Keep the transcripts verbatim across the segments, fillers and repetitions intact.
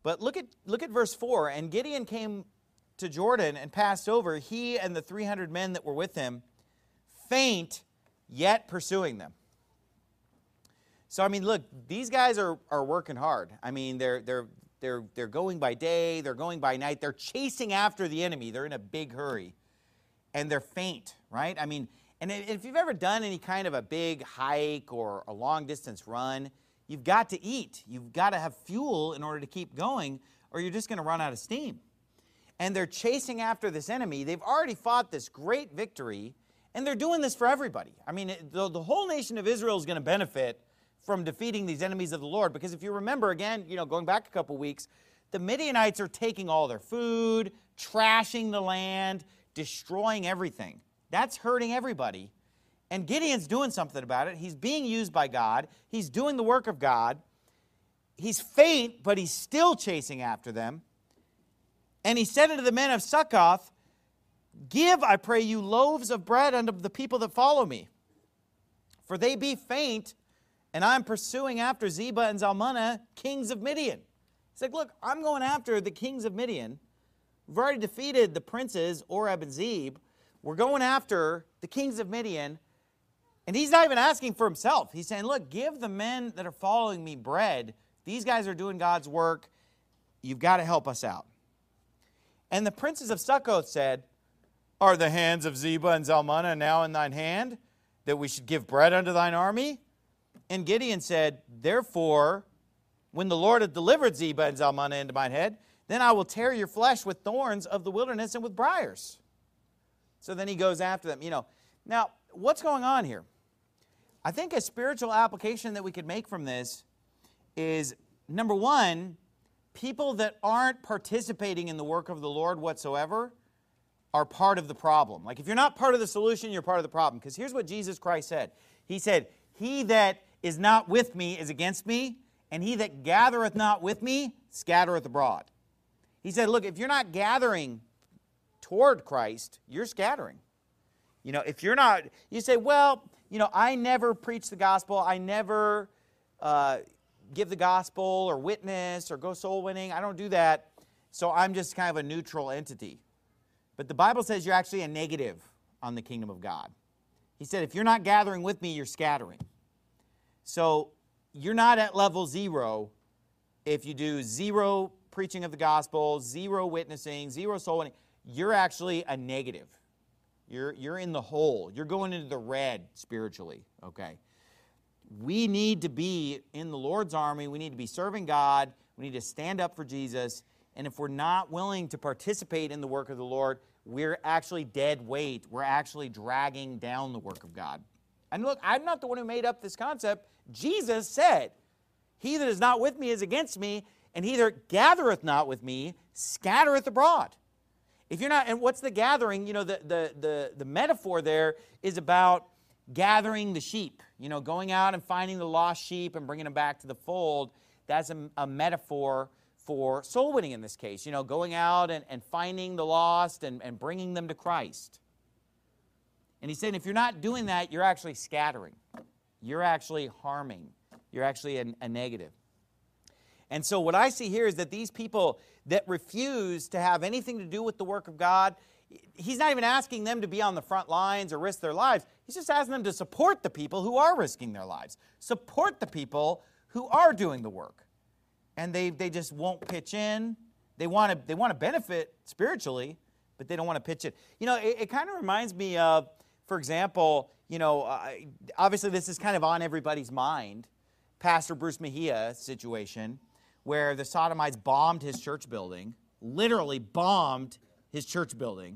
But look at, look at verse four. And Gideon came to Jordan and passed over, he and the three hundred men that were with him, faint, yet pursuing them. So, I mean, look, these guys are, are working hard. I mean, they're, they're, they're, they're going by day, they're going by night, they're chasing after the enemy, they're in a big hurry, and they're faint, right? I mean, and if you've ever done any kind of a big hike or a long-distance run, you've got to eat. You've got to have fuel in order to keep going, or you're just going to run out of steam. And they're chasing after this enemy. They've already fought this great victory, and they're doing this for everybody. I mean, the, the whole nation of Israel is going to benefit from defeating these enemies of the Lord. Because if you remember, again, you know, going back a couple weeks, the Midianites are taking all their food, trashing the land, destroying everything. That's hurting everybody. And Gideon's doing something about it. He's being used by God. He's doing the work of God. He's faint, but he's still chasing after them. And he said unto the men of Succoth, give, I pray you, loaves of bread unto the people that follow me. For they be faint, and I'm pursuing after Zebah and Zalmunna, kings of Midian. He's like, look, I'm going after the kings of Midian. We've already defeated the princes, Oreb and Zeb. We're going after the kings of Midian. And he's not even asking for himself. He's saying, look, give the men that are following me bread. These guys are doing God's work. You've got to help us out. And the princes of Succoth said, are the hands of Zebah and Zalmunna now in thine hand, that we should give bread unto thine army? And Gideon said, therefore, when the Lord hath delivered Zebah and Zalmunna into mine head, then I will tear your flesh with thorns of the wilderness and with briars. So then he goes after them. You know, now, what's going on here? I think a spiritual application that we could make from this is, number one, people that aren't participating in the work of the Lord whatsoever are part of the problem. Like, if you're not part of the solution, you're part of the problem. Because here's what Jesus Christ said. He said, he that is not with me is against me, and he that gathereth not with me scattereth abroad. He said, look, if you're not gathering toward Christ, you're scattering. You know, if you're not, you say, well, you know, I never preach the gospel. I never uh, give the gospel or witness or go soul winning. I don't do that. So I'm just kind of a neutral entity. But the Bible says you're actually a negative on the kingdom of God. He said, if you're not gathering with me, you're scattering. So you're not at level zero if you do zero preaching of the gospel, zero witnessing, zero soul winning. You're actually a negative. You're, you're in the hole. You're going into the red spiritually, okay? We need to be in the Lord's army. We need to be serving God. We need to stand up for Jesus. And if we're not willing to participate in the work of the Lord, we're actually dead weight. We're actually dragging down the work of God. And look, I'm not the one who made up this concept. Jesus said, he that is not with me is against me, and he that gathereth not with me scattereth abroad. If you're not, and what's the gathering? You know, the, the, the, the metaphor there is about gathering the sheep. You know, going out and finding the lost sheep and bringing them back to the fold. That's a, a metaphor for soul winning in this case. You know, going out and, and finding the lost and, and bringing them to Christ. And he's saying if you're not doing that, you're actually scattering. You're actually harming. You're actually a, a negative. And so what I see here is that these people that refuse to have anything to do with the work of God, he's not even asking them to be on the front lines or risk their lives. He's just asking them to support the people who are risking their lives. Support the people who are doing the work. And they, they just won't pitch in. They want to they want to benefit spiritually, but they don't want to pitch in. You know, it, it kind of reminds me of, for example, you know, uh, obviously this is kind of on everybody's mind, Pastor Bruce Mejia situation, where the Sodomites bombed his church building, literally bombed his church building.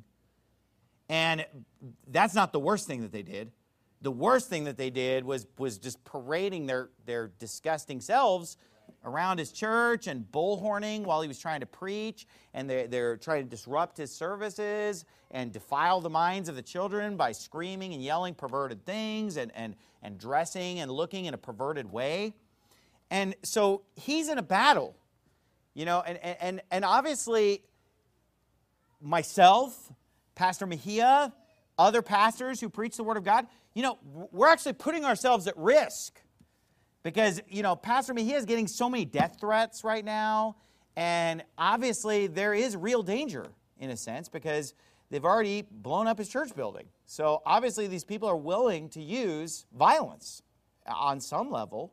And that's not the worst thing that they did. The worst thing that they did was, was just parading their, their disgusting selves around his church and bullhorning while he was trying to preach. And they, they're trying to disrupt his services and defile the minds of the children by screaming and yelling perverted things and, and, and dressing and looking in a perverted way. And so he's in a battle, you know, and, and, and obviously myself, Pastor Mejia, other pastors who preach the Word of God, you know, we're actually putting ourselves at risk because, you know, Pastor Mejia is getting so many death threats right now, And obviously there is real danger in a sense because they've already blown up his church building. So obviously these people are willing to use violence on some level.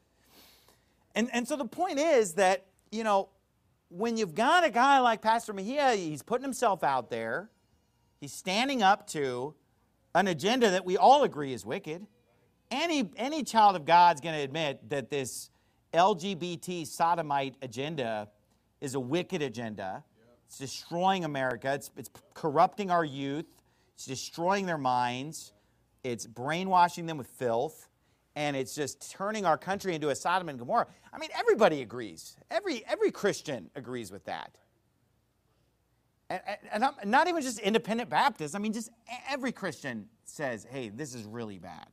And, and so the point is that, you know, when you've got a guy like Pastor Mejia, he's putting himself out there. He's standing up to an agenda that we all agree is wicked. Any, any child of God's going to admit that this L G B T sodomite agenda is a wicked agenda. It's destroying America. It's, it's corrupting our youth. It's destroying their minds. It's brainwashing them with filth. And it's just turning our country into a Sodom and Gomorrah. I mean, everybody agrees. Every, every Christian agrees with that. And, and I'm not even just independent Baptists. I mean, just every Christian says, hey, this is really bad.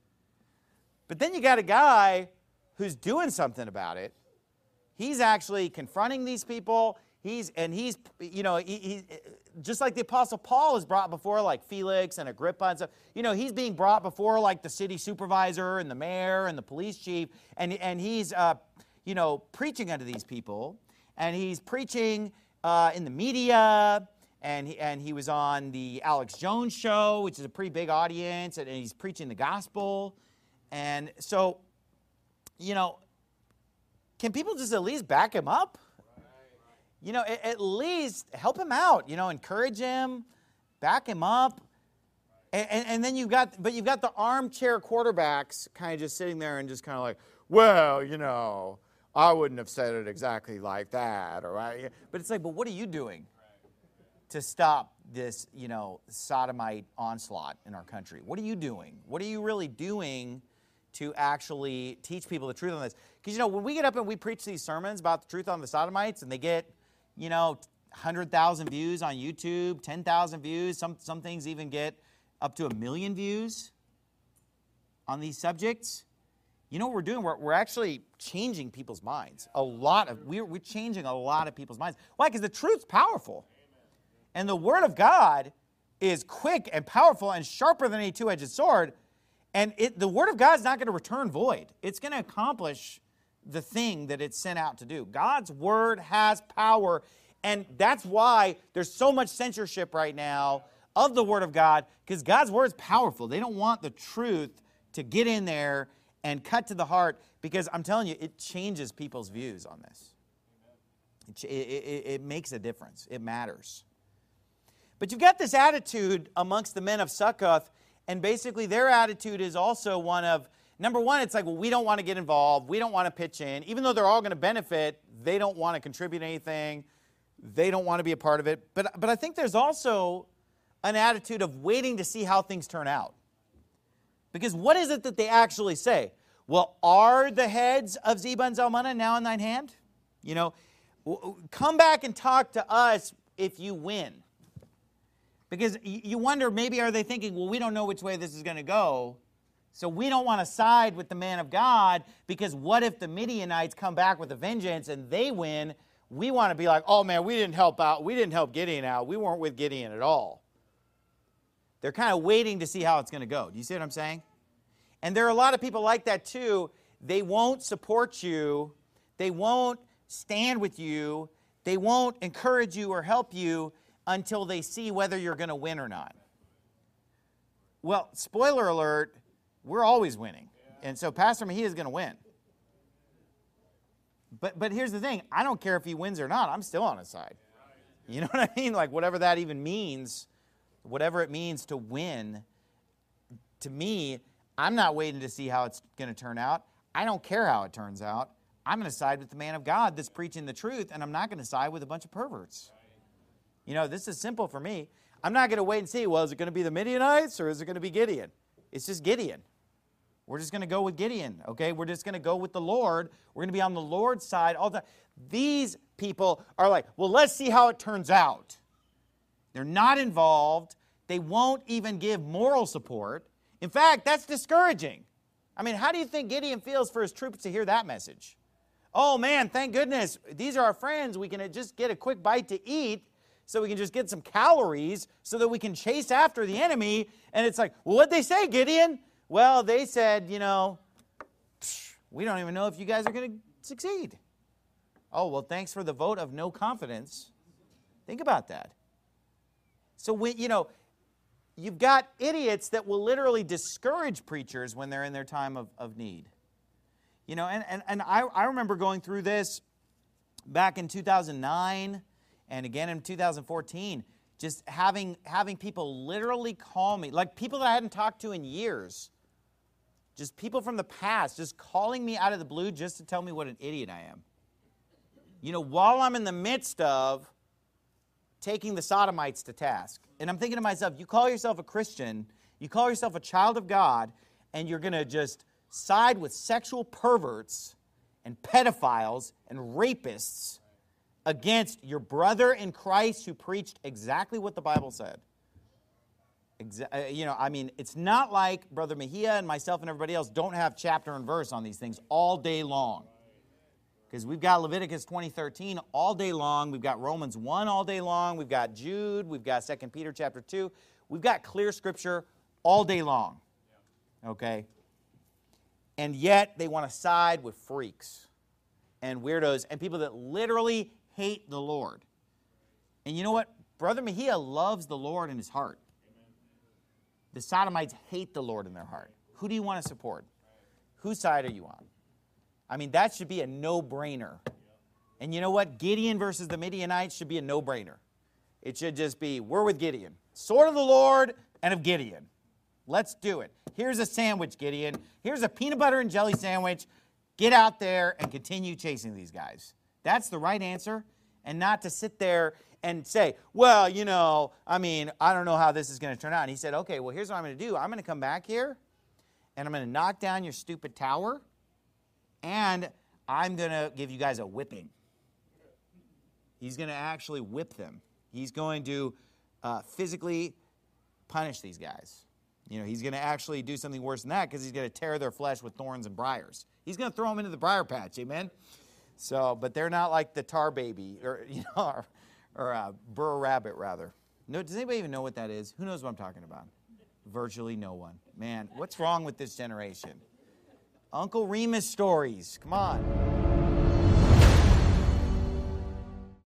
But then you got a guy who's doing something about it. He's actually confronting these people. He's, and he's, you know, he, he, just like the Apostle Paul is brought before, like Felix and Agrippa and stuff. You know, he's being brought before, like the city supervisor and the mayor and the police chief. And, and he's, uh, you know, preaching unto these people. And he's preaching uh, in the media. And he, and he was on the Alex Jones show, which is a pretty big audience. And, and he's preaching the gospel. And so, you know, can people just at least back him up? You know, at, at least help him out, you know, encourage him, back him up. And, and, and then you've got, but you've got the armchair quarterbacks kind of just sitting there and just kind of like, well, you know, I wouldn't have said it exactly like that. Or I, but it's like, but what are you doing to stop this, you know, sodomite onslaught in our country? What are you doing? What are you really doing to actually teach people the truth on this? Because, you know, when we get up and we preach these sermons about the truth on the sodomites and they get, you know, one hundred thousand views on YouTube, ten thousand views, some, some things even get up to a million views on these subjects. You know what we're doing? We're, we're actually changing people's minds. A lot of, we're, we're changing a lot of people's minds. Why? Because the truth's powerful. And the Word of God is quick and powerful and sharper than any two-edged sword. And it, the Word of God is not going to return void. It's going to accomplish the thing that it's sent out to do. God's Word has power. And that's why there's so much censorship right now of the Word of God, because God's Word is powerful. They don't want the truth to get in there and cut to the heart, because I'm telling you, it changes people's views on this. It, it, it makes a difference. It matters. But you've got this attitude amongst the men of Succoth, and basically their attitude is also one of, number one, it's like, well, we don't want to get involved. We don't want to pitch in. Even though they're all going to benefit, they don't want to contribute anything. They don't want to be a part of it. But, but I think there's also an attitude of waiting to see how things turn out. Because what is it that they actually say? Well, are the heads of Zebah and Zalmunna now in thine hand? You know, come back and talk to us if you win. Because you wonder, maybe are they thinking, well, we don't know which way this is going to go, so we don't want to side with the man of God, because what if the Midianites come back with a vengeance and they win? We want to be like, oh man, we didn't help out. We didn't help Gideon out. We weren't with Gideon at all. They're kind of waiting to see how it's going to go. Do you see what I'm saying? And there are a lot of people like that too. They won't support you. They won't stand with you. They won't encourage you or help you until they see whether you're going to win or not. Well, spoiler alert, we're always winning. And so Pastor Mejia is going to win. But but here's the thing. I don't care if he wins or not. I'm still on his side. You know what I mean? Like, whatever that even means, whatever it means to win, to me, I'm not waiting to see how it's going to turn out. I don't care how it turns out. I'm going to side with the man of God that's preaching the truth, and I'm not going to side with a bunch of perverts. You know, this is simple for me. I'm not going to wait and see, well, is it going to be the Midianites or is it going to be Gideon? It's just Gideon. We're just going to go with Gideon, okay? We're just going to go with the Lord. We're going to be on the Lord's side all the time. These people are like, well, let's see how it turns out. They're not involved. They won't even give moral support. In fact, that's discouraging. I mean, how do you think Gideon feels for his troops to hear that message? Oh, man, thank goodness. These are our friends. We can just get a quick bite to eat, so we can just get some calories so that we can chase after the enemy. And it's like, well, what'd they say, Gideon? Well, they said, you know, we don't even know if you guys are going to succeed. Oh, well, thanks for the vote of no confidence. Think about that. So, we, you know, you've got idiots that will literally discourage preachers when they're in their time of, of need. You know, and, and, and I, I remember going through this back in two thousand nine and again in two thousand fourteen, just having, having people literally call me, like people that I hadn't talked to in years, just people from the past, just calling me out of the blue just to tell me what an idiot I am. You know, while I'm in the midst of taking the sodomites to task. And I'm thinking to myself, you call yourself a Christian, you call yourself a child of God, and you're going to just side with sexual perverts and pedophiles and rapists against your brother in Christ who preached exactly what the Bible said. Exa- you know, I mean, it's not like Brother Mejia and myself and everybody else don't have chapter and verse on these things all day long. Because we've got Leviticus twenty thirteen all day long. We've got Romans one all day long. We've got Jude. We've got Second Peter chapter two. We've got clear scripture all day long. Okay? And yet they want to side with freaks and weirdos and people that literally hate the Lord. And you know what? Brother Mejia loves the Lord in his heart. The Sodomites hate the Lord in their heart. Who do you want to support? Whose side are you on? I mean, that should be a no-brainer. And you know what? Gideon versus the Midianites should be a no-brainer. It should just be, we're with Gideon. Sword of the Lord and of Gideon. Let's do it. Here's a sandwich, Gideon. Here's a peanut butter and jelly sandwich. Get out there and continue chasing these guys. That's the right answer. And not to sit there and say, well, you know, I mean, I don't know how this is going to turn out. And he said, okay, well, here's what I'm going to do. I'm going to come back here, and I'm going to knock down your stupid tower, and I'm going to give you guys a whipping. He's going to actually whip them. He's going to uh, physically punish these guys. You know, he's going to actually do something worse than that because he's going to tear their flesh with thorns and briars. He's going to throw them into the briar patch, amen? So, but they're not like the tar baby, or, you know, or, or uh, Burr Rabbit, rather. No, does anybody even know what that is? Who knows what I'm talking about? Virtually no one. Man, what's wrong with this generation? Uncle Remus stories. Come on.